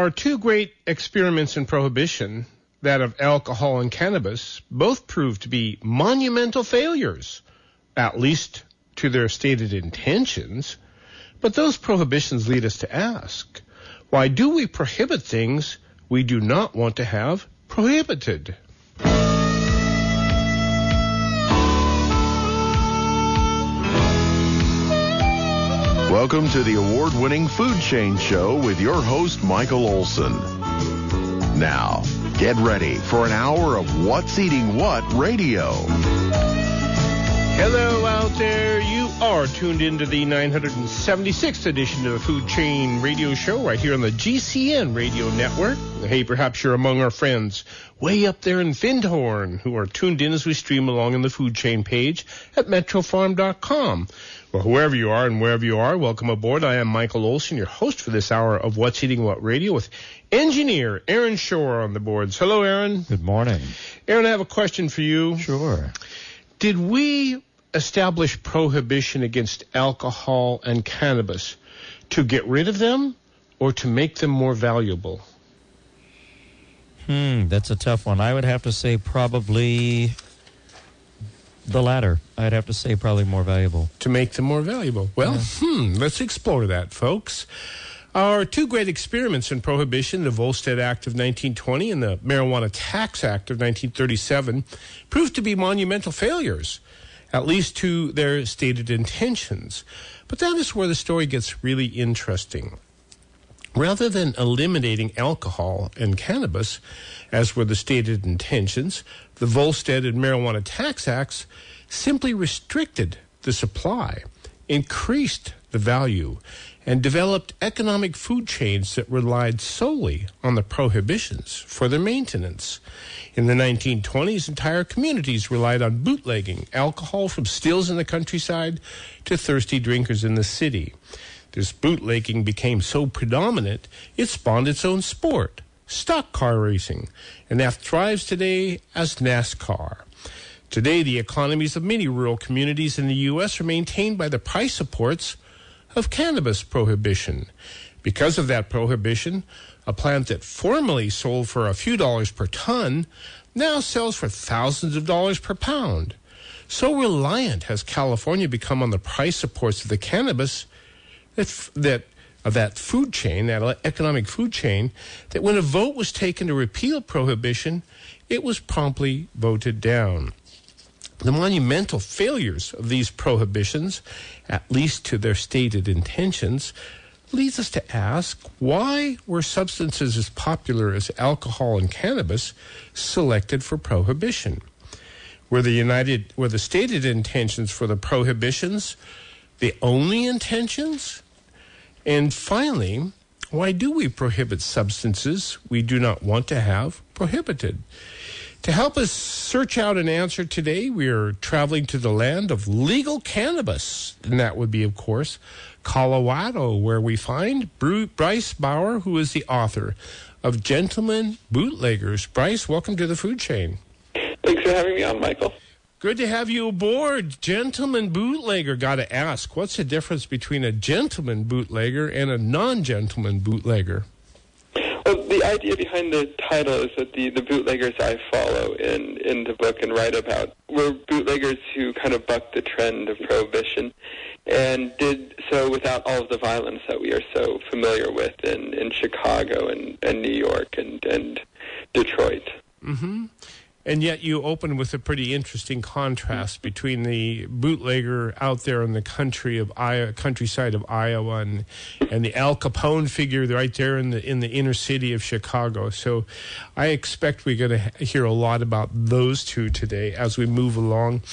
Our two great experiments in prohibition, that of alcohol and cannabis, both proved to be monumental failures, at least to their stated intentions. But those prohibitions lead us to ask, why do we prohibit things we do not want to have prohibited? Welcome to the award-winning Food Chain Show with your host, Michael Olson. Now, get ready for an hour of What's Eating What radio. Hello out there. You are tuned into the 976th edition of the Food Chain Radio Show right here on the GCN Radio Network. Hey, perhaps you're among our friends way up there in Findhorn who are tuned in as we stream along on the Food Chain page at metrofarm.com. Well, whoever you are and wherever you are, welcome aboard. I am Michael Olson, your host for this hour of What's Eating What Radio with engineer Aaron Shore on the boards. Hello, Aaron. Good morning. Aaron, I have a question for you. Sure. Did we establish prohibition against alcohol and cannabis to get rid of them or to make them more valuable? That's a tough one. I would have to say probably the latter. I'd have to say probably more valuable. To make them more valuable. Well, let's explore that, folks. Our two great experiments in prohibition, the Volstead Act of 1920 and the Marijuana Tax Act of 1937, proved to be monumental failures, at least to their stated intentions. But that is where the story gets really interesting. Rather than eliminating alcohol and cannabis, as were the stated intentions, the Volstead and Marijuana Tax Acts simply restricted the supply, increased the value, and developed economic food chains that relied solely on the prohibitions for their maintenance. In the 1920s, entire communities relied on bootlegging alcohol from stills in the countryside to thirsty drinkers in the city. This bootlegging became so predominant, it spawned its own sport, stock car racing, and that thrives today as NASCAR. Today, the economies of many rural communities in the U.S. are maintained by the price supports of cannabis prohibition. Because of that prohibition, a plant that formerly sold for a few dollars per ton now sells for thousands of dollars per pound. So reliant has California become on the price supports of the cannabis that food chain, that economic food chain, that when a vote was taken to repeal prohibition, it was promptly voted down. The monumental failures of these prohibitions, at least to their stated intentions, leads us to ask, why were substances as popular as alcohol and cannabis selected for prohibition? Were the stated intentions for the prohibitions the only intentions? And finally, why do we prohibit substances we do not want to have prohibited? To help us search out an answer today, we are traveling to the land of legal cannabis. And that would be, of course, Colorado, where we find Bryce Bauer, who is the author of Gentlemen Bootleggers. Bryce, welcome to the Food Chain. Thanks for having me on, Michael. Good to have you aboard. Gentleman bootlegger. Got to ask, what's the difference between a gentleman bootlegger and a non-gentleman bootlegger? Well, the idea behind the title is that the bootleggers I follow in the book and write about were bootleggers who kind of bucked the trend of prohibition and did so without all of the violence that we are so familiar with in Chicago and New York and Detroit. Mm-hmm. And yet you open with a pretty interesting contrast between the bootlegger out there in the countryside of Iowa and the Al Capone figure right there in the inner city of Chicago. So I expect we're going to hear a lot about those two today as we move along.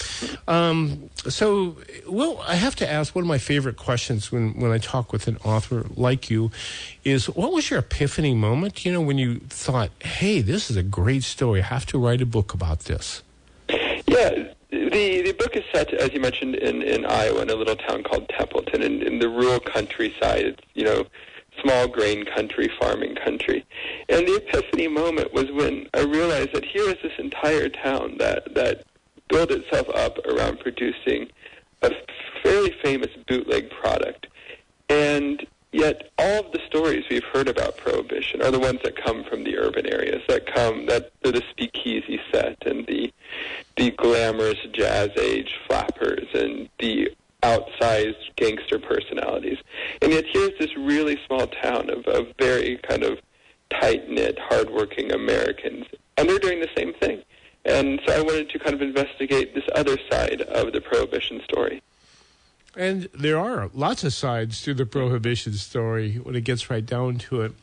I have to ask, one of my favorite questions when I talk with an author like you is, what was your epiphany moment, when you thought, hey, this is a great story, I have to write a book about this? Yeah, the book is set, as you mentioned, in Iowa, in a little town called Templeton, in the rural countryside, small grain country, farming country. And the epiphany moment was when I realized that here is this entire town that built itself up around producing a fairly famous bootleg product. And yet all of the stories we've heard about Prohibition are the ones that come from the urban areas, that are the speakeasy set and the glamorous jazz age flappers and the outsized gangster personalities. And yet here's this really small town of very kind of tight-knit, hardworking Americans, and they're doing the same thing. And so I wanted to kind of investigate this other side of the Prohibition story. And there are lots of sides to the Prohibition story when it gets right down to it.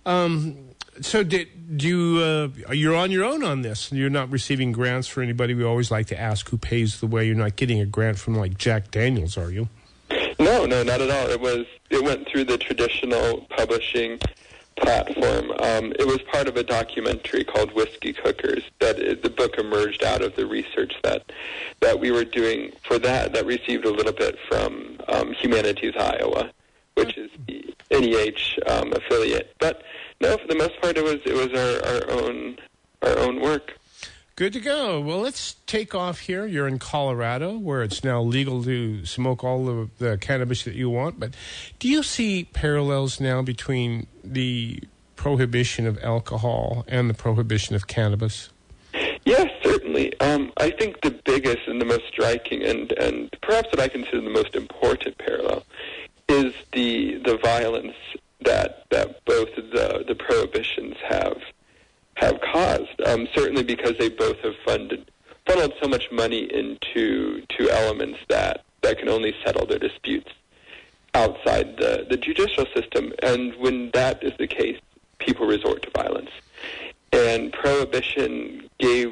So you're on your own on this? You're not receiving grants for anybody? We always like to ask who pays the way. You're not getting a grant from like Jack Daniels, are you? No, not at all. It went through the traditional publishing platform. It was part of a documentary called Whiskey Cookers. The book emerged out of the research that we were doing for that received a little bit from Humanities Iowa, which is the NEH affiliate. But no, for the most part, it was our own work. Good to go. Well, let's take off here. You're in Colorado, where it's now legal to smoke all of the cannabis that you want. But do you see parallels now between the prohibition of alcohol and the prohibition of cannabis? Yes, certainly. I think the biggest and the most striking and perhaps what I consider the most important parallel is the violence that both of the prohibitions have caused. Certainly because they both have funneled so much money into elements that can only settle their disputes outside the judicial system. And when that is the case, people resort to violence. And prohibition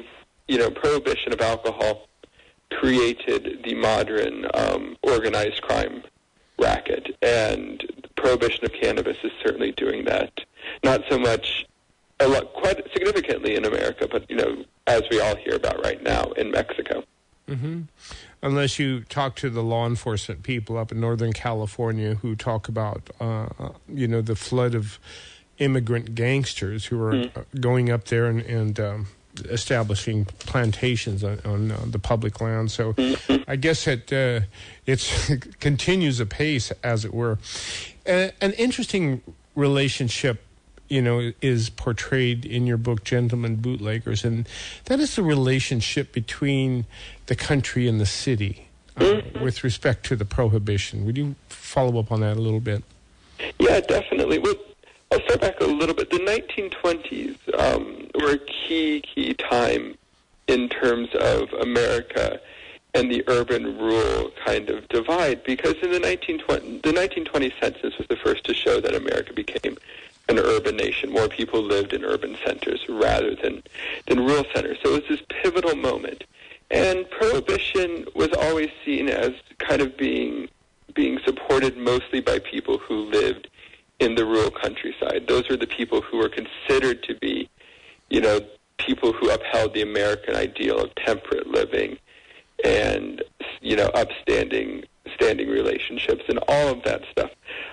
of alcohol created the modern organized crime racket, and prohibition of cannabis is certainly doing that. Not so much, quite significantly in America, but as we all hear about right now in Mexico. Mm-hmm. Unless you talk to the law enforcement people up in Northern California who talk about the flood of immigrant gangsters who are going up there and establishing plantations on the public land. So I guess it continues apace, as it were. An interesting relationship, is portrayed in your book, Gentlemen Bootleggers, and that is the relationship between the country and the city with respect to the prohibition. Would you follow up on that a little bit? Yeah, definitely. Well, I'll start back a little bit. The 1920s were a key time in terms of America and the urban-rural kind of divide, because in the 1920 census was the first to show that America became an urban nation. More people lived in urban centers rather than rural centers. So it was this pivotal moment. And Prohibition was always seen as kind of being supported mostly by people who lived in the rural countryside. Those were the people who were considered to be, people who upheld the American ideal of temperate living and, upstanding relationships and all of that stuff.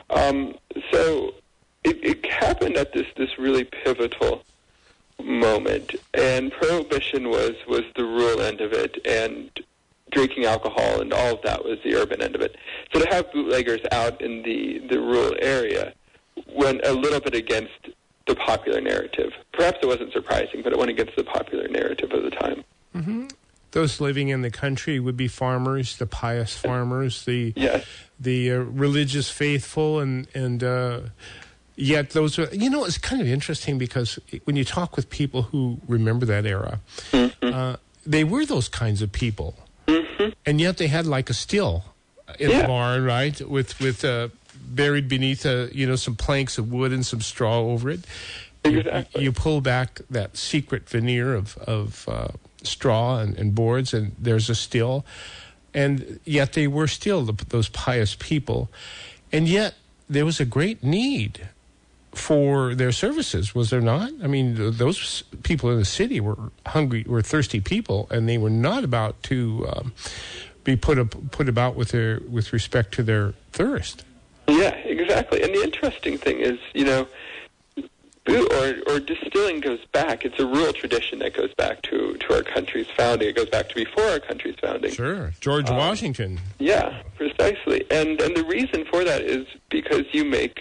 So it happened at this really pivotal moment, and Prohibition was the rural end of it, and drinking alcohol and all of that was the urban end of it. So to have bootleggers out in the rural area went a little bit against the popular narrative. Perhaps it wasn't surprising, but it went against the popular narrative of the time. Mm-hmm. Those living in the country would be farmers, the pious farmers, the religious faithful, and yet those are, it's kind of interesting because when you talk with people who remember that era, they were those kinds of people, and yet they had like a still in the barn, right, with buried beneath some planks of wood and some straw over it. Exactly. You pull back that secret veneer of straw and boards, and there's a still. And yet they were still those pious people. And yet there was a great need for their services, was there not? I mean, those people in the city were hungry, were thirsty people, and they were not about to be put about with respect to their thirst. Yeah, exactly. And the interesting thing is, or distilling goes back. It's a rural tradition that goes back to our country's founding. It goes back to before our country's founding. Sure, George Washington. Yeah, precisely. And the reason for that is because you make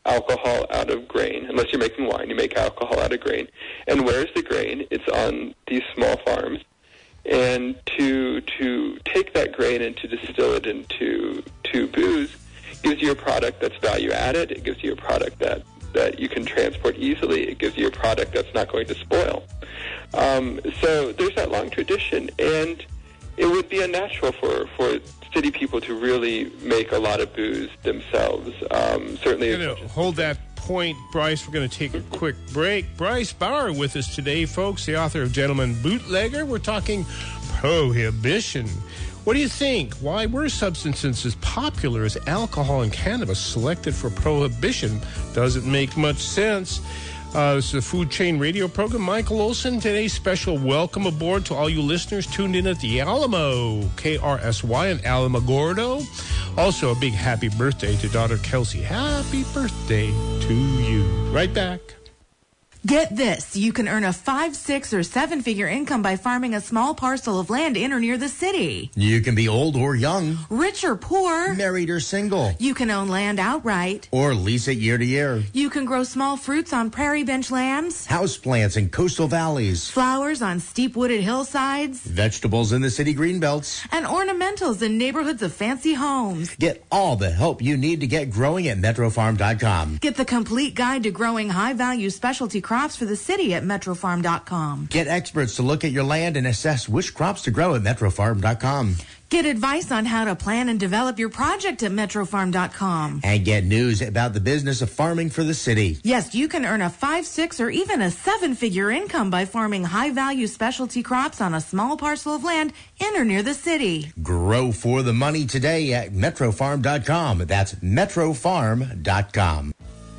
alcohol out of grain. Unless you're making wine, you make alcohol out of grain. And where's the grain? It's on these small farms. And to take that grain and to distill it into booze gives you a product that's value added. It gives you a product that you can transport easily. It gives you a product that's not going to spoil. So there's that long tradition, and it would be unnatural for city people to really make a lot of booze themselves. Certainly, I'm going to hold that point, Bryce. We're going to take a quick break. Bryce Bauer with us today, folks, the author of Gentleman Bootlegger. We're talking prohibition. What do you think? Why were substances as popular as alcohol and cannabis selected for prohibition? Doesn't make much sense. This is a Food Chain Radio program. Michael Olson, today's special welcome aboard to all you listeners tuned in at the Alamo, KRSY in Alamogordo. Also, a big happy birthday to daughter Kelsey. Happy birthday to you. Right back. Get this. You can earn a 5, 6, or 7-figure income by farming a small parcel of land in or near the city. You can be old or young. Rich or poor. Married or single. You can own land outright. Or lease it year to year. You can grow small fruits on prairie bench lands. Houseplants in coastal valleys. Flowers on steep wooded hillsides. Vegetables in the city greenbelts. And ornamentals in neighborhoods of fancy homes. Get all the help you need to get growing at MetroFarm.com. Get the complete guide to growing high-value specialty crops for the city at MetroFarm.com. Get experts to look at your land and assess which crops to grow at MetroFarm.com. Get advice on how to plan and develop your project at MetroFarm.com. And get news about the business of farming for the city. Yes, you can earn a 5, 6, or even a 7-figure income by farming high-value specialty crops on a small parcel of land in or near the city. Grow for the money today at MetroFarm.com. That's MetroFarm.com.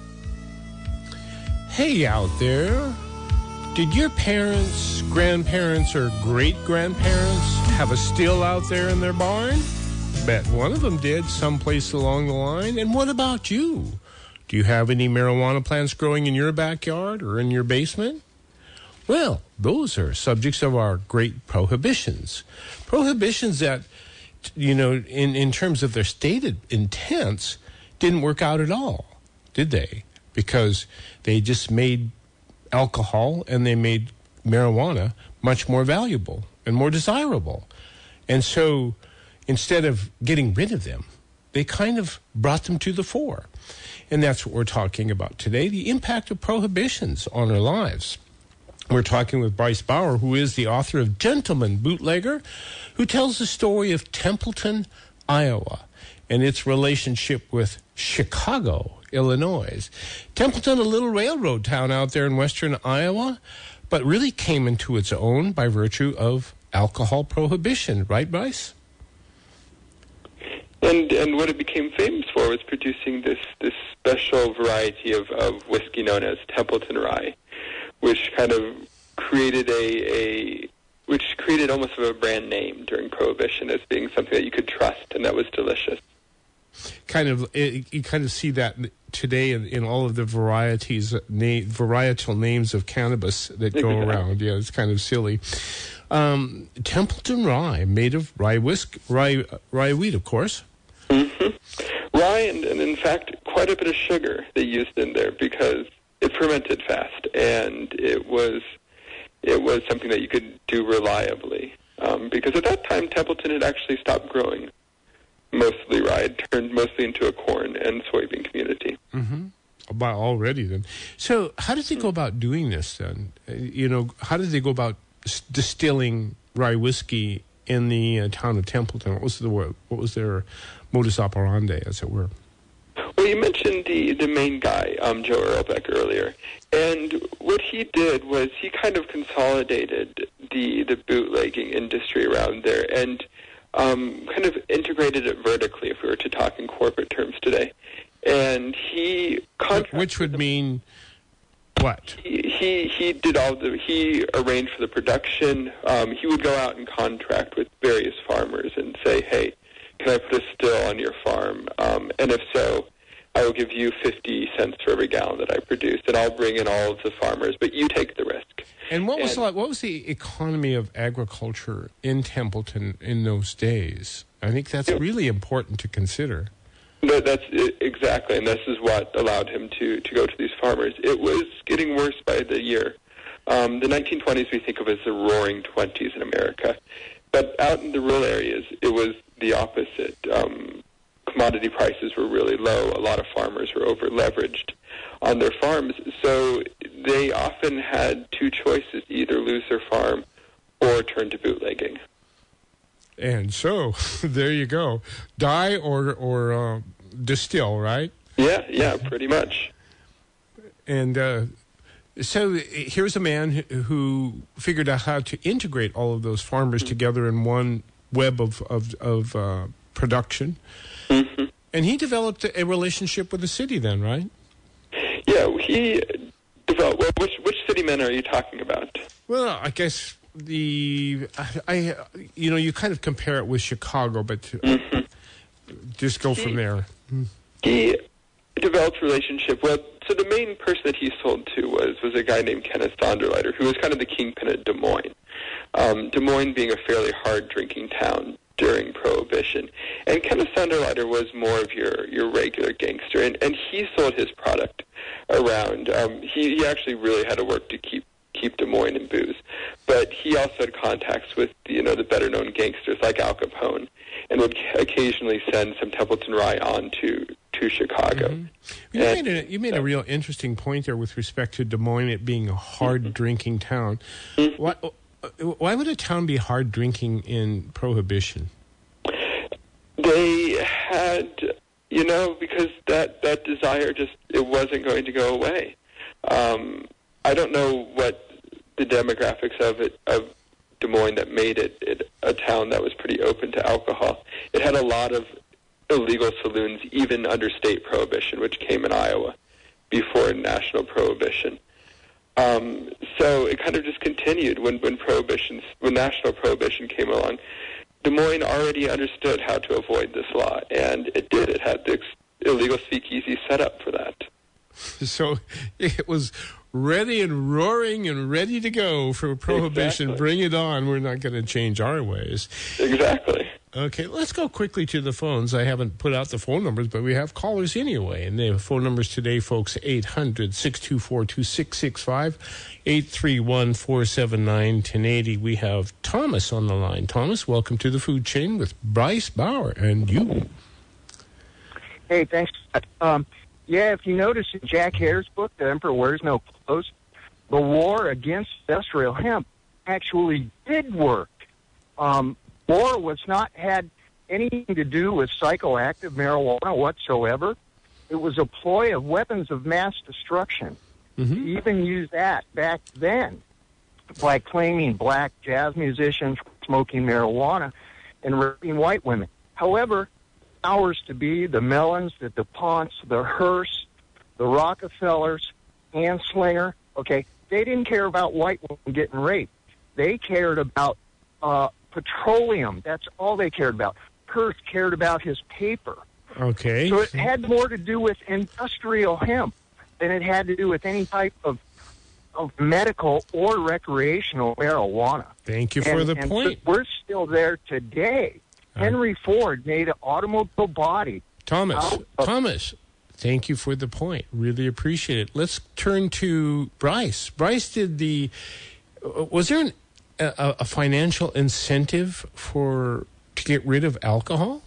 Hey out there, did your parents, grandparents, or great-grandparents have a still out there in their barn? Bet one of them did someplace along the line. And what about you? Do you have any marijuana plants growing in your backyard or in your basement? Well, those are subjects of our great prohibitions. Prohibitions that, you know, in terms of their stated intents, didn't work out at all, did they? Because they just made alcohol and they made marijuana much more valuable and more desirable. And so instead of getting rid of them, they kind of brought them to the fore. And that's what we're talking about today, the impact of prohibitions on our lives. We're talking with Bryce Bauer, who is the author of Gentleman Bootlegger, who tells the story of Templeton, Iowa, and its relationship with Chicago, Illinois. Templeton, a little railroad town out there in western Iowa, but really came into its own by virtue of alcohol prohibition. Right, Bryce? And what it became famous for was producing this special variety of whiskey known as Templeton Rye, which kind of created which created almost of a brand name during Prohibition as being something that you could trust and that was delicious. You kind of see that today in all of the varietal names of cannabis that go around. Yeah, it's kind of silly. Templeton Rye, made of rye wheat, of course. Mm-hmm. Rye and in fact quite a bit of sugar they used in there because it fermented fast and it was something that you could do reliably. Because at that time Templeton had actually stopped growing mostly rye. It turned mostly into a corn and soybean community. Mm-hmm. About already then. So how did they go about doing this then? How did they go about distilling rye whiskey in the town of Templeton? What was their modus operandi, as it were? Well, you mentioned the main guy, Joe Erlbeck, earlier. And what he did was he kind of consolidated the bootlegging industry around there and kind of integrated it vertically, if we were to talk in corporate terms today. And he contracted... Which would mean what? He did he arranged for the production. He would go out and contract with various farmers and say, hey, can I put a still on your farm? And if so, I will give you 50 cents for every gallon that I produce, and I'll bring in all of the farmers, but you take the risk. And what was the economy of agriculture in Templeton in those days? I think that's really important to consider. That's exactly, and this is what allowed him to go to these farmers. It was getting worse by the year. The 1920s we think of as the roaring 20s in America. But out in the rural areas, it was the opposite. Commodity prices were really low. A lot of farmers were over-leveraged on their farms. So they often had two choices, either lose their farm or turn to bootlegging. And so, there you go. Dye or distill, right? Yeah, pretty much. And so here's a man who figured out how to integrate all of those farmers together in one web of production. Mm-hmm. And he developed a relationship with the city then, right? Yeah, he developed... Well, which city men are you talking about? Well, I guess you kind of compare it with Chicago, but just go from there. He developed a relationship. Well, so the main person that he sold to was a guy named Kenneth Sonderleiter, who was kind of the kingpin at Des Moines. Des Moines being a fairly hard-drinking town during Prohibition. And Kenneth Sonderleiter was more of your regular gangster, and he sold his product around. He actually really had to work to keep Des Moines in booze. But he also had contacts with, the better-known gangsters like Al Capone, and would occasionally send some Templeton Rye on to Chicago. Mm-hmm. You made a real interesting point there with respect to Des Moines, it being a hard-drinking town. Mm-hmm. Why would a town be hard-drinking in Prohibition? They had, because that desire it wasn't going to go away. I don't know what the demographics of Des Moines that made it a town that was pretty open to alcohol. It had a lot of illegal saloons, even under state prohibition, which came in Iowa before national prohibition. So it kind of just continued when national prohibition came along. Des Moines already understood how to avoid this law, and it did. It had the illegal speakeasy set up for that. So it was ready and roaring and ready to go for Prohibition. Exactly. Bring it on. We're not going to change our ways. Exactly. Okay, let's go quickly to the phones. I haven't put out the phone numbers, but we have callers anyway. And the phone numbers today, folks, 800-624-2665, 831-479-1080. We have Thomas on the line. Thomas, welcome to the Food Chain with Bryce Bauer and you. Hey, thanks. If you notice in Jack Hare's book, The Emperor Wears No Clothes, the war against industrial hemp actually did work. War had anything to do with psychoactive marijuana whatsoever. It was a ploy of weapons of mass destruction. Mm-hmm. They even used that back then by claiming black jazz musicians smoking marijuana and raping white women. However, powers to be, the Mellons, the DuPonts, the Hearst, the Rockefellers, Anslinger, they didn't care about white women getting raped. They cared about petroleum. That's all they cared about. Hearst cared about his paper. Okay. So it had more to do with industrial hemp than it had to do with any type of medical or recreational marijuana. Thank you for the point. We're still there today. Henry Ford made an automobile body. Thomas, thank you for the point. Really appreciate it. Let's turn to Bryce. Bryce, was there a financial incentive to get rid of alcohol?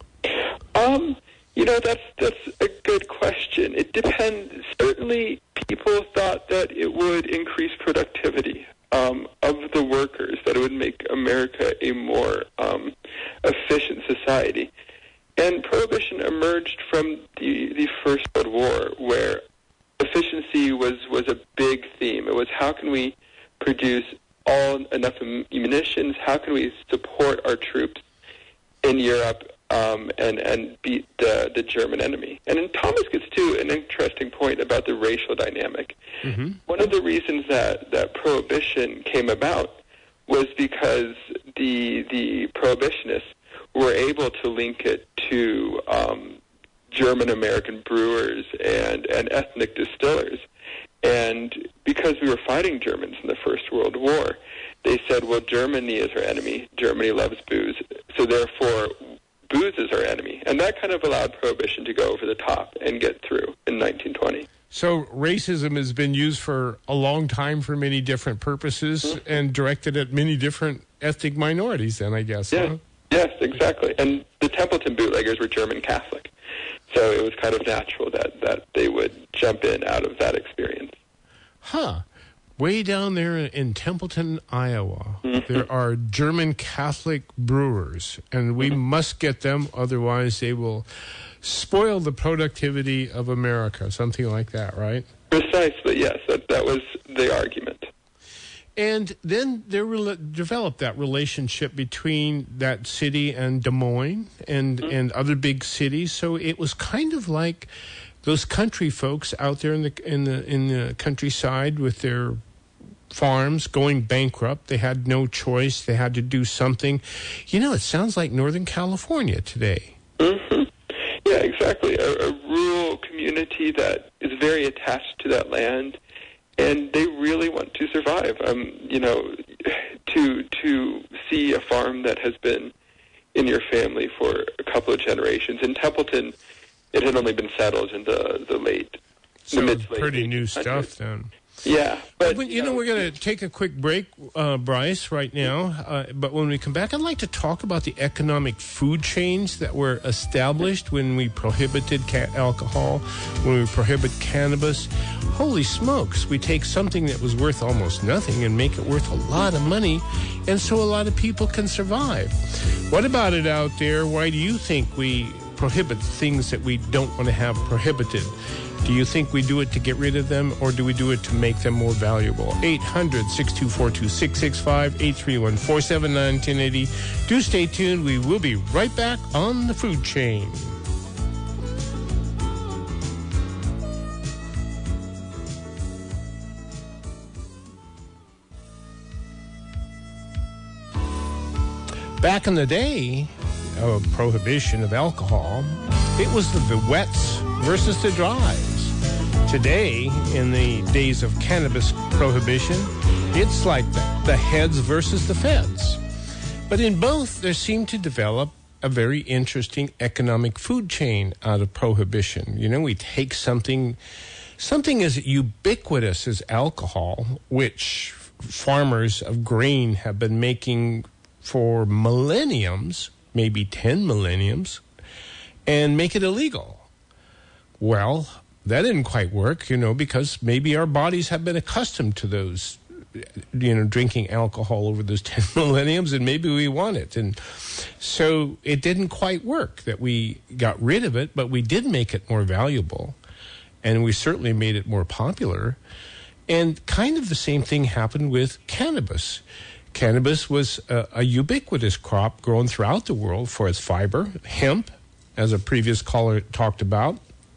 That's a good question. It depends. Certainly, people thought that it would increase productivity of the workers, that it would make America a more efficient society. And Prohibition emerged from the First World War, where efficiency was a big theme. It was, how can we produce enough munitions? How can we support our troops in Europe and beat the German enemy? And then Thomas gets to an interesting point about the racial dynamic. Mm-hmm. One of the reasons that Prohibition came about was because the Prohibitionists were able to link it to German-American brewers and ethnic distillers. And because we were fighting Germans in the First World War, they said, well, Germany is our enemy. Germany loves booze. So therefore, booze is our enemy. And that kind of allowed Prohibition to go over the top and get through in 1920. So racism has been used for a long time for many different purposes and directed at many different ethnic minorities then, I guess. Yeah. Huh? Yes, exactly. And the Templeton bootleggers were German Catholic. So it was kind of natural that they would jump in out of that experience. Huh. Way down there in Templeton, Iowa, there are German Catholic brewers, and we must get them, otherwise they will spoil the productivity of America, something like that, right? Precisely, yes. That was the argument. And then there developed that relationship between that city and Des Moines and other big cities. So it was kind of like those country folks out there in the countryside with their farms going bankrupt. They had no choice. They had to do something. You know, it sounds like Northern California today. Mm-hmm. Yeah, exactly. A rural community that is very attached to that land, and they really want to survive. You know, to see a farm that has been in your family for a couple of generations. In Templeton, it had only been settled in the mid to late pretty new 1800s. Stuff then. Yeah, but you know, we're going to take a quick break, Bryce, right now. But when we come back, I'd like to talk about the economic food chains that were established when we prohibited alcohol, when we prohibit cannabis. Holy smokes, we take something that was worth almost nothing and make it worth a lot of money, and so a lot of people can survive. What about it out there? Why do you think we prohibit things that we don't want to have prohibited? Do you think we do it to get rid of them, or do we do it to make them more valuable? 800-624-2665, 831-479-1080. Do stay tuned. We will be right back on the food chain. Back in the day of prohibition of alcohol, it was the wets versus the dries. Today, in the days of cannabis prohibition, it's like the heads versus the feds. But in both, there seemed to develop a very interesting economic food chain out of prohibition. You know, we take something as ubiquitous as alcohol, which farmers of grain have been making for millenniums, maybe 10 millenniums, and make it illegal. Well, that didn't quite work, you know, because maybe our bodies have been accustomed to those, you know, drinking alcohol over those 10 millenniums, and maybe we want it. And so it didn't quite work that we got rid of it, but we did make it more valuable, and we certainly made it more popular. And kind of the same thing happened with cannabis. Cannabis was a ubiquitous crop grown throughout the world for its fiber, hemp, as a previous caller talked about.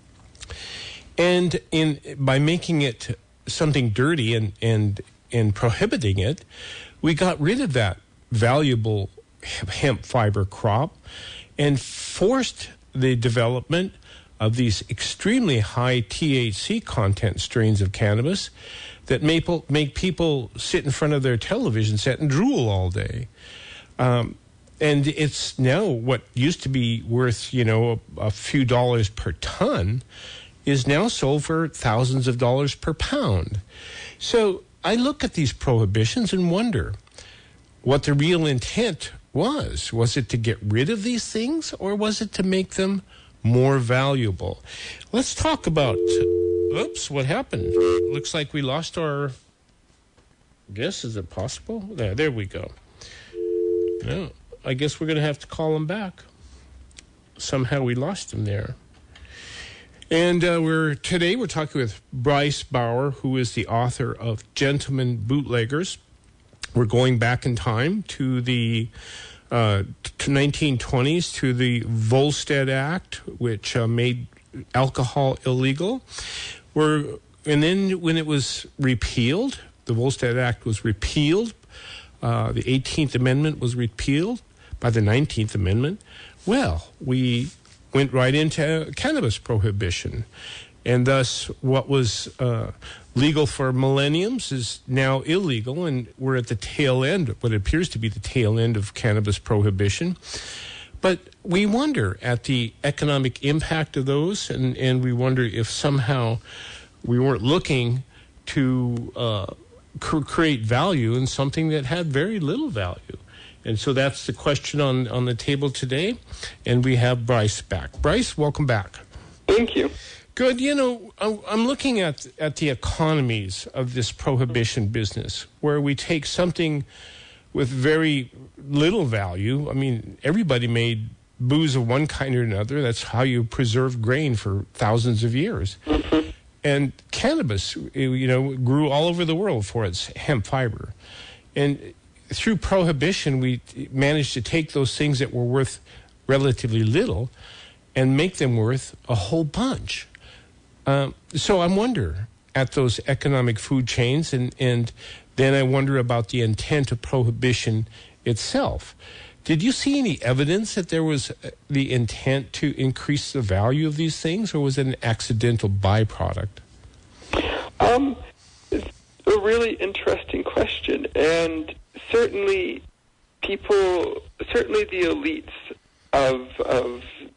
And by making it something dirty and prohibiting it, we got rid of that valuable hemp fiber crop and forced the development of these extremely high THC content strains of cannabis that make people sit in front of their television set and drool all day. And it's now what used to be worth, you know, a few dollars per ton is now sold for thousands of dollars per pound. So I look at these prohibitions and wonder what the real intent was. Was it to get rid of these things, or was it to make them more valuable? Let's talk about... Oops, what happened? Looks like we lost our... Guess, is it possible? There we go. No, I guess we're going to have to call him back. Somehow we lost him there. And today we're talking with Bryce Bauer, who is the author of Gentlemen Bootleggers. We're going back in time to the 1920s, to the Volstead Act, which made alcohol illegal. And then when it was repealed, the Volstead Act was repealed. The 18th Amendment was repealed by the 19th Amendment. Well, we went right into cannabis prohibition. And thus, what was legal for millenniums is now illegal, and we're at the tail end, what appears to be the tail end of cannabis prohibition. But we wonder at the economic impact of those, and we wonder if somehow we weren't looking to create value in something that had very little value. And so that's the question on the table today. And we have Bryce back. Bryce, welcome back. Thank you. Good. You know, I'm looking at the economies of this prohibition business, where we take something with very little value. I mean, everybody made booze of one kind or another. That's how you preserve grain for thousands of years. Mm-hmm. And cannabis, you know, grew all over the world for its hemp fiber. And through prohibition, we managed to take those things that were worth relatively little and make them worth a whole bunch. So I wonder at those economic food chains, and then I wonder about the intent of prohibition itself. Did you see any evidence that there was the intent to increase the value of these things, or was it an accidental byproduct? It's a really interesting question, and certainly the elites of the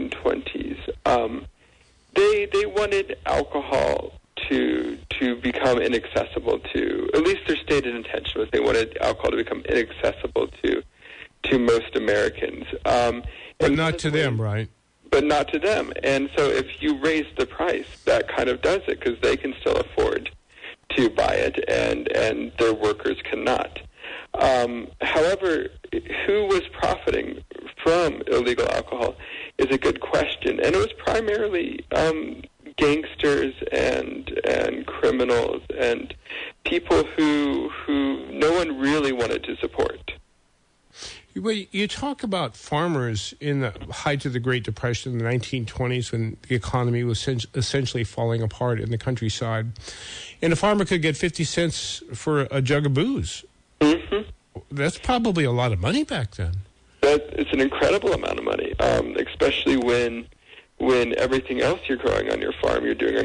1920s, they wanted alcohol to become inaccessible to, at least their stated intention was they wanted alcohol to become inaccessible to most Americans. But not to them, right? But not to them. And so if you raise the price, that kind of does it, because they can still afford to buy it, and their workers cannot. However, who was profiting from illegal alcohol is a good question, and it was primarily gangsters and criminals and people who no one really wanted to support. Well, you talk about farmers in the height of the Great Depression in the 1920s, when the economy was essentially falling apart in the countryside, and a farmer could get 50 cents for a jug of booze. Mm-hmm. That's probably a lot of money back then. It's an incredible amount of money, especially when everything else you're doing on your farm,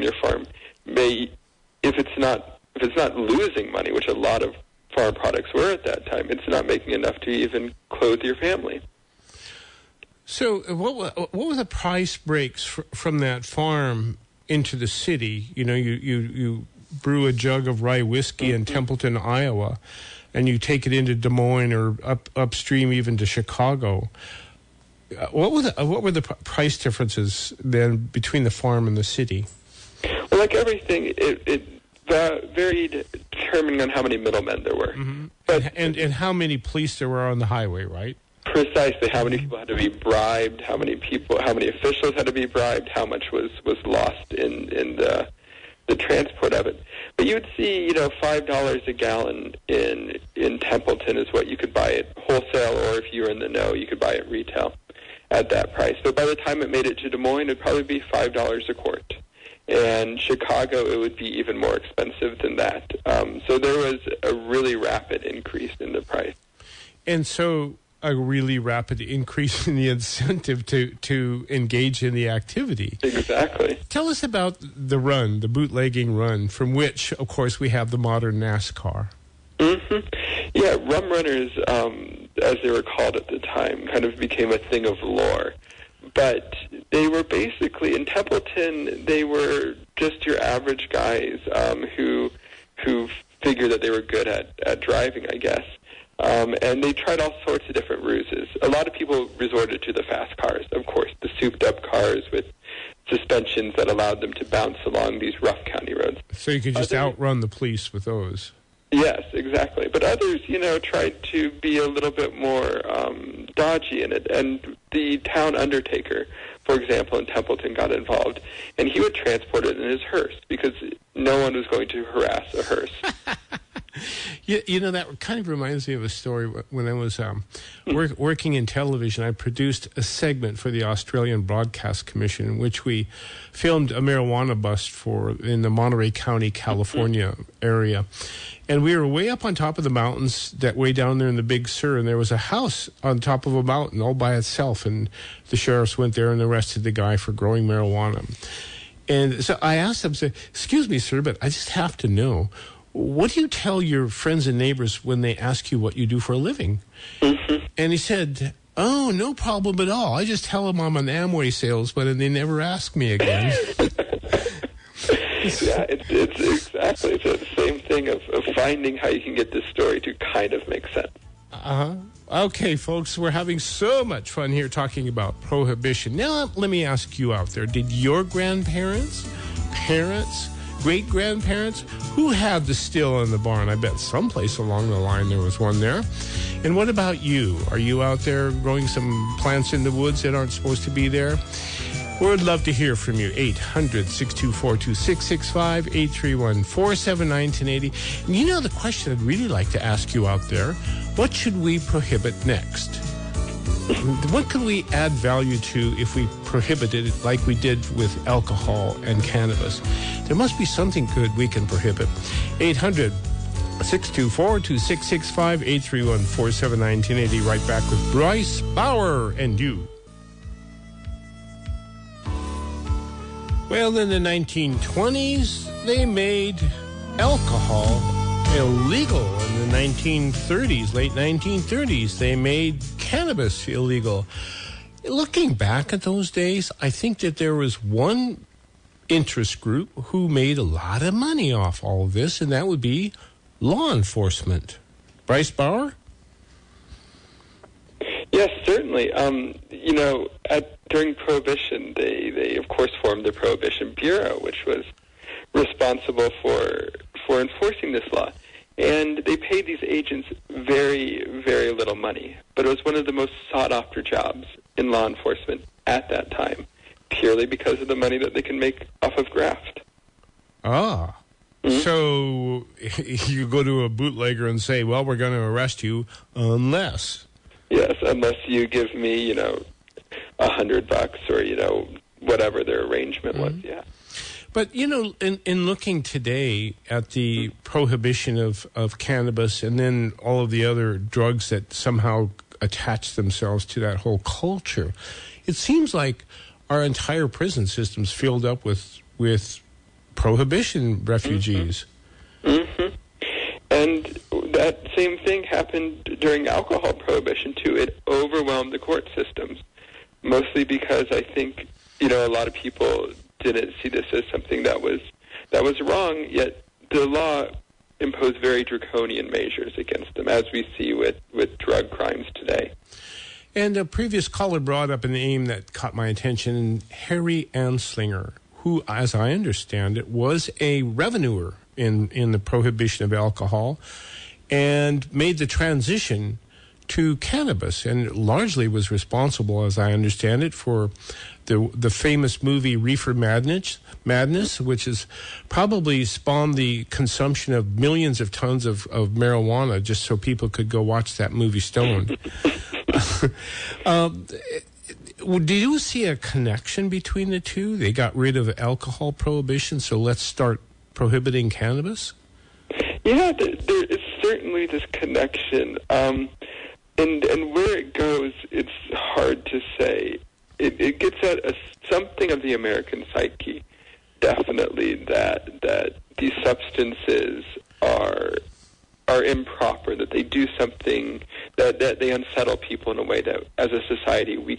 if it's not losing money, which a lot of farm products were at that time, it's not making enough to even clothe your family. So what were the price breaks from that farm into the city? You know, you brew a jug of rye whiskey in Templeton, Iowa, and you take it into Des Moines or upstream even to Chicago. What were the price differences then between the farm and the city? Well, like everything, it varied depending on how many middlemen there were. Mm-hmm. But and how many police there were on the highway, right? Precisely. How many people had to be bribed? How many officials had to be bribed? How much was lost in the transport of it? But you would see, $5 a gallon in Templeton is what you could buy it wholesale, or if you were in the know, you could buy it retail at that price. But by the time it made it to Des Moines, it'd probably be $5 a quart. And Chicago, it would be even more expensive than that. So there was a really rapid increase in the price. And so a really rapid increase in the incentive to engage in the activity. Exactly. Tell us about the run, the bootlegging run, from which, of course, we have the modern NASCAR. Mm-hmm. Yeah, rum runners, as they were called at the time, kind of became a thing of lore. But they were basically, in Templeton, they were just your average guys who figured that they were good at driving, I guess. And they tried all sorts of different ruses. A lot of people resorted to the fast cars, of course, the souped-up cars with suspensions that allowed them to bounce along these rough county roads. So you could just outrun the police with those. Yes, exactly. But others, tried to be a little bit more dodgy in it. And the town undertaker, for example, in Templeton got involved. And he would transport it in his hearse because no one was going to harass a hearse. That kind of reminds me of a story when I was working in television. I produced a segment for the Australian Broadcast Commission in which we filmed a marijuana bust in the Monterey County, California area. And we were way up on top of the mountains, that way down there in the Big Sur, and there was a house on top of a mountain all by itself, and the sheriffs went there and arrested the guy for growing marijuana. And so I asked him, "Excuse me, sir, but I just have to know, what do you tell your friends and neighbors when they ask you what you do for a living?" Mm-hmm. And he said, Oh, no problem at all. I just tell them I'm an Amway salesman, and they never ask me again. Yeah, it's exactly the same thing of finding how you can get this story to kind of make sense. Uh-huh. Okay, folks, we're having so much fun here talking about prohibition. Now, let me ask you out there, did your grandparents, parents, great-grandparents, who had the still in the barn? I bet someplace along the line there was one there. And what about you? Are you out there growing some plants in the woods that aren't supposed to be there? We'd love to hear from you. 800-624-2665, 831-479-1080. And you know the question I'd really like to ask you out there, what should we prohibit next? What could we add value to if we prohibited it like we did with alcohol and cannabis? There must be something good we can prohibit. 800-624-2665, 831-479-1080. Right back with Bryce Bauer and you. Well, in the 1920s, they made alcohol illegal. In the 1930s, late 1930s, they made cannabis illegal. Looking back at those days, I think that there was one interest group who made a lot of money off all of this, and that would be law enforcement. Bryce Bauer? Yes, certainly. During Prohibition, they of course formed the Prohibition Bureau, which was responsible for enforcing this law. And they paid these agents very, very little money. But it was one of the most sought-after jobs in law enforcement at that time, purely because of the money that they can make off of graft. Ah. Mm-hmm. So you go to a bootlegger and say, well, we're going to arrest you unless... Yes, unless you give me, $100 or, whatever their arrangement was, yeah. But, in looking today at the prohibition of cannabis and then all of the other drugs that somehow attach themselves to that whole culture, it seems like our entire prison system's filled up with prohibition refugees. Mm-hmm. And that same thing happened during alcohol prohibition, too. It overwhelmed the court systems, mostly because I think, a lot of people didn't see this as something that was wrong, yet the law imposed very draconian measures against them, as we see with drug crimes today. And a previous caller brought up a name that caught my attention, Harry Anslinger, who, as I understand it, was a revenuer in the prohibition of alcohol and made the transition to cannabis, and largely was responsible, as I understand it, for the famous movie Reefer Madness, which has probably spawned the consumption of millions of tons of marijuana just so people could go watch that movie stoned. Do you see a connection between the two? They got rid of alcohol prohibition, so let's start prohibiting cannabis? Yeah, there is certainly this connection. And where it goes, it's hard to say. It gets at something of the American psyche, definitely, that these substances are improper, that they do something, that they unsettle people in a way that, as a society, we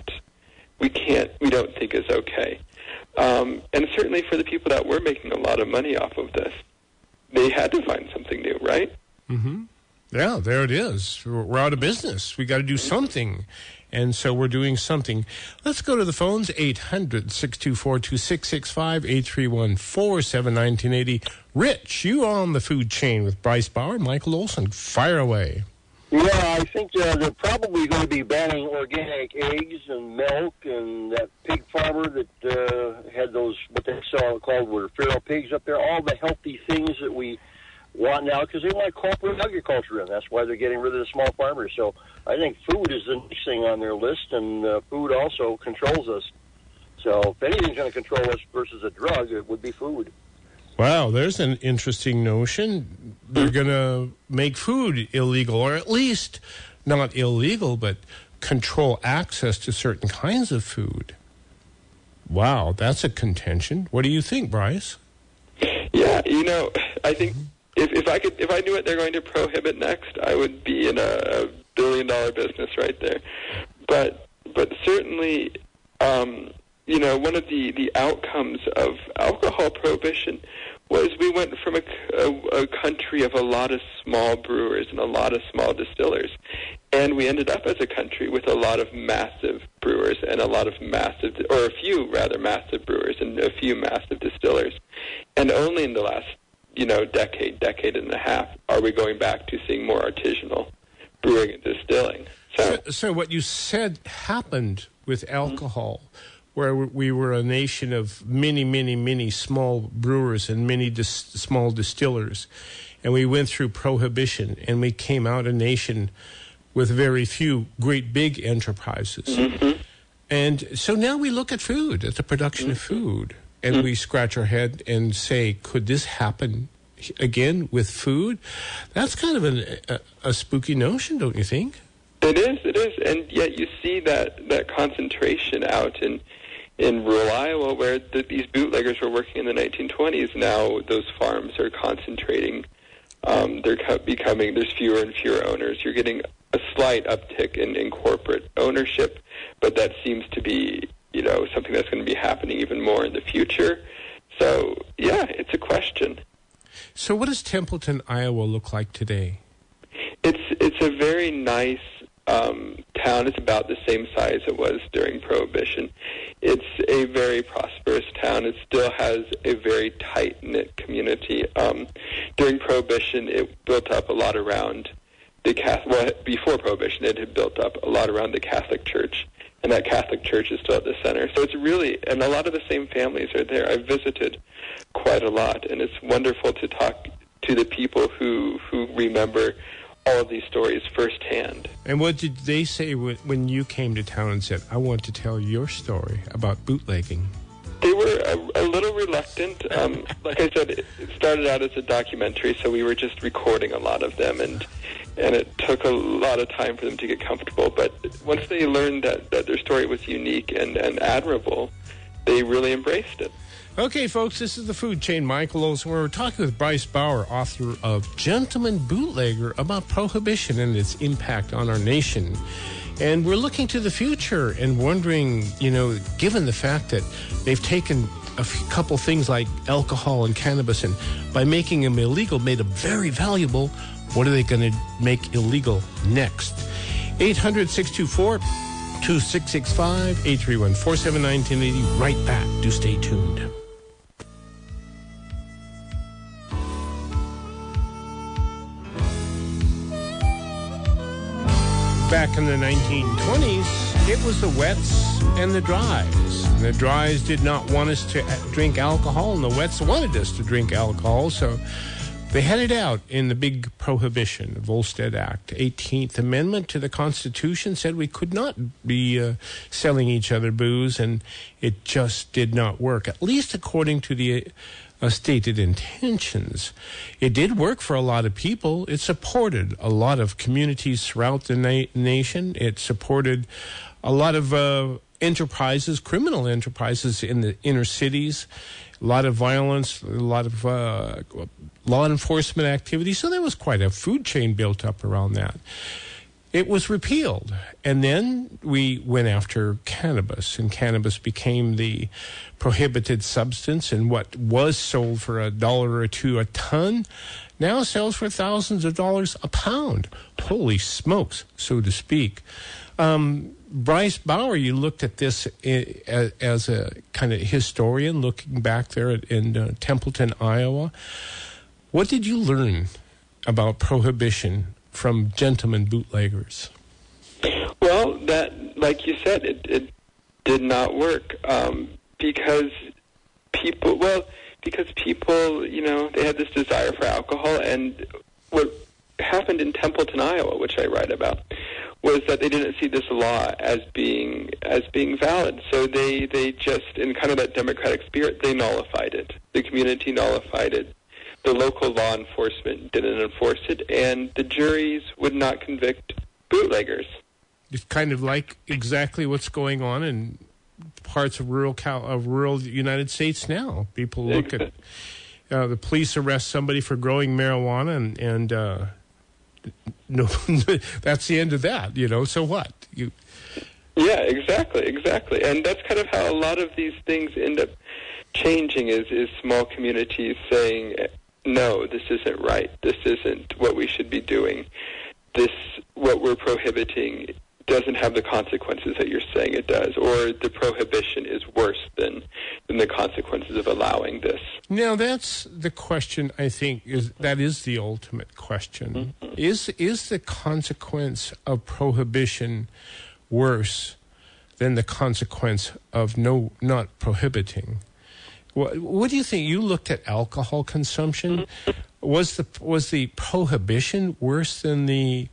don't think is okay. And certainly for the people that were making a lot of money off of this, they had to find something new, right? Mm-hmm. Yeah, there it is. We're out of business. We got to do something. And so we're doing something. Let's go to the phones, 800-624-2665, 831-479-1080. Rich, you on the food chain with Bryce Bauer and Michael Olson. Fire away. Yeah, I think they're probably going to be banning organic eggs and milk, and that pig farmer that had those, what they called were feral pigs up there, all the healthy things that we want now, because they want to corporate agriculture in. That's why they're getting rid of the small farmers. So I think food is the next thing on their list, and food also controls us. So if anything's going to control us versus a drug, it would be food. Wow, there's an interesting notion. They're going to make food illegal, or at least not illegal, but control access to certain kinds of food. Wow, that's a contention. What do you think, Bryce? Yeah, I think if I knew what they're going to prohibit next, I would be in a $1 billion business right there. but certainly, one of the outcomes of alcohol prohibition was we went from a country of a lot of small brewers and a lot of small distillers, and we ended up as a country with a lot of massive brewers and a few massive brewers and a few massive distillers. And only in the last, decade and a half are we going back to seeing more artisanal brewing and distilling. So what you said happened with alcohol, where we were a nation of many, many, many small brewers and many small distillers. And we went through Prohibition, and we came out a nation with very few great big enterprises. Mm-hmm. And so now we look at food, at the production of food, and we scratch our head and say, could this happen again with food? That's kind of a spooky notion, don't you think? It is, and yet you see that concentration out in rural Iowa, where these bootleggers were working in the 1920s. Now those farms are concentrating. There's fewer and fewer owners. You're getting a slight uptick in corporate ownership, but that seems to be, something that's going to be happening even more in the future. So, yeah, it's a question. So what does Templeton, Iowa look like today? It's a very nice town. It's about the same size it was during Prohibition. It's a very prosperous town. It still has a very tight-knit community. During Prohibition, it built up a lot around before Prohibition, it had built up a lot around the Catholic Church, and that Catholic Church is still at the center. So it's really, and a lot of the same families are there. I've visited quite a lot, and it's wonderful to talk to the people who remember all of these stories firsthand. And what did they say when you came to town and said, I want to tell your story about bootlegging? They were a little reluctant. Like I said, it started out as a documentary, so we were just recording a lot of them, and it took a lot of time for them to get comfortable. But once they learned that their story was unique and admirable, they really embraced it. Okay, folks, this is the Food Chain. Michael Olson. We're talking with Bryce Bauer, author of Gentleman Bootlegger, about Prohibition and its impact on our nation. And we're looking to the future and wondering, given the fact that they've taken a couple things like alcohol and cannabis, and by making them illegal, made them very valuable, what are they going to make illegal next? 800-624-2665, 831-479-1080. Right back. Do stay tuned. Back in the 1920s, it was the wets and the dries. The dries did not want us to drink alcohol, and the wets wanted us to drink alcohol, so they had it out in the big Prohibition, the Volstead Act. 18th Amendment to the Constitution said we could not be selling each other booze, and it just did not work, at least according to the stated intentions. It did work for a lot of people. It supported a lot of communities throughout the nation. It supported a lot of enterprises, criminal enterprises in the inner cities, a lot of violence, a lot of law enforcement activity. So there was quite a food chain built up around that. It was repealed, and then we went after cannabis, and cannabis became the prohibited substance, and what was sold for $1 or $2 a ton now sells for thousands of dollars a pound. Holy smokes, so to speak. Bryce Bauer, you looked at this as a kind of historian looking back there in Templeton, Iowa. What did you learn about Prohibition from gentlemen bootleggers? Well, that, like you said, it did not work because people, they had this desire for alcohol, and what happened in Templeton, Iowa, which I write about, was that they didn't see this law as being valid. So they just, in kind of that democratic spirit, they nullified it. The community nullified it. The local law enforcement didn't enforce it, and the juries would not convict bootleggers. It's kind of like exactly what's going on in parts of rural United States now. People look at the police arrest somebody for growing marijuana, and no, that's the end of that. So what? Yeah, exactly. And that's kind of how a lot of these things end up changing is small communities saying, no, this isn't right. This isn't what we should be doing. What we're prohibiting doesn't have the consequences that you're saying it does, or the prohibition is worse than the consequences of allowing this. Now, that's the question, I think, that is the ultimate question. Mm-hmm. Is the consequence of prohibition worse than the consequence of not prohibiting? What do you think? You looked at alcohol consumption. Was the prohibition worse than the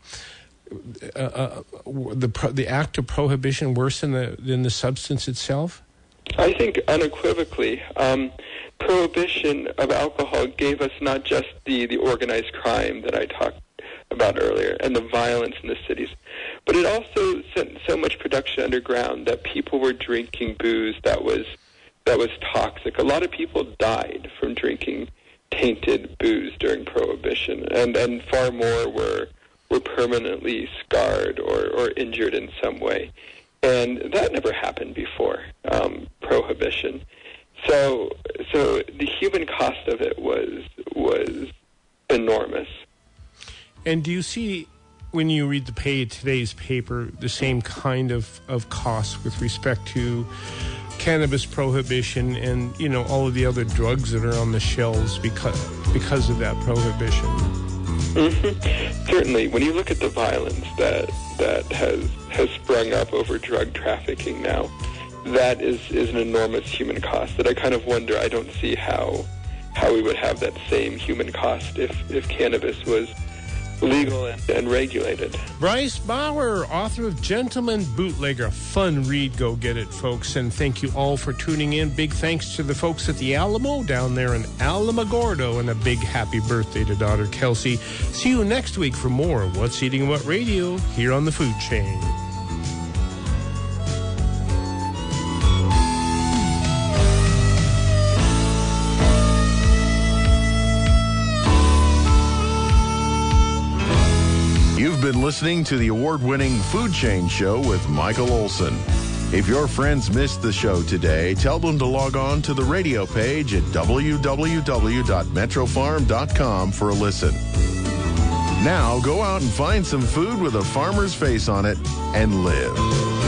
act of prohibition worse than the substance itself? I think unequivocally, prohibition of alcohol gave us not just the organized crime that I talked about earlier and the violence in the cities, but it also sent so much production underground that people were drinking booze that was toxic. A lot of people died from drinking tainted booze during Prohibition, and far more were permanently scarred or injured in some way. And that never happened before Prohibition. So the human cost of it was enormous. And do you see, when you read today's paper, the same kind of costs with respect to cannabis prohibition and, all of the other drugs that are on the shelves because of that prohibition? Mm-hmm. Certainly. When you look at the violence that has sprung up over drug trafficking now, that is an enormous human cost that I kind of wonder. I don't see how we would have that same human cost if cannabis was legal and regulated. Bryce Bauer, author of Gentleman Bootlegger. A fun read. Go get it, folks. And thank you all for tuning in. Big thanks to the folks at the Alamo down there in Alamogordo, and a big happy birthday to daughter Kelsey. See you next week for more What's Eating What Radio here on The Food Chain. You've been listening to the award-winning Food Chain Show with Michael Olson. If your friends missed the show today, tell them to log on to the radio page at www.metrofarm.com for a listen. Now go out and find some food with a farmer's face on it and live.